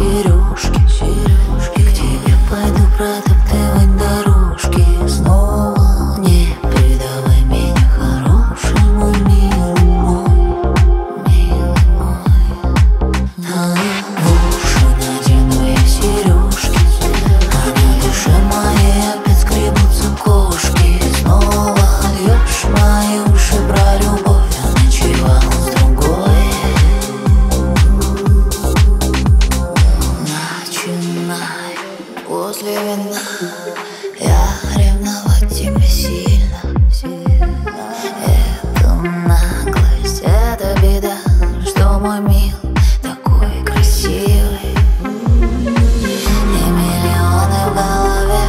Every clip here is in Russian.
сережки, и к тебе пойду протоптывать дорожки. Снова не передавай меня, хороший мой, милый мой, милый мой. В уши надену я сережки, а на душе моей опять скребутся кошки. Снова льешь мои уши про любовь, я ночевал с другой. Начинай после вина я ревновать тебя сильно. Это наглость, это беда, что мой мил такой красивый. И миллионы в голове,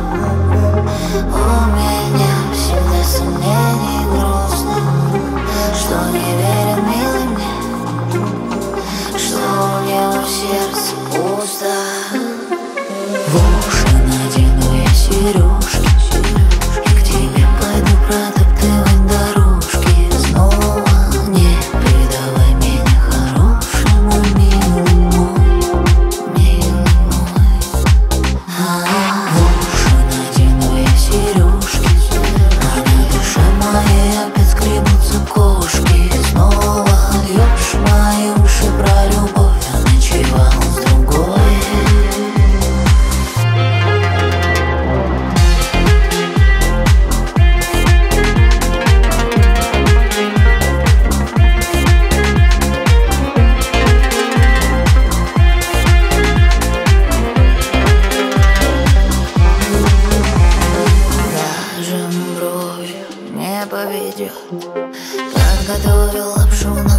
у меня всегда сомнений грустно, что не верен милый мне, что у него в сердце пусто. В уши надену я сережки, и к тебе пойду протоптывать дорожки. Снова не передавай меня, хороший мой, милый мой, милый мой. В уши надену я сережки, а на душе моей опять скребутся кошки. Снова льешь мои уши про любовь, я ночевал с другой. Даже бровью не поведет, подготовил лапшу на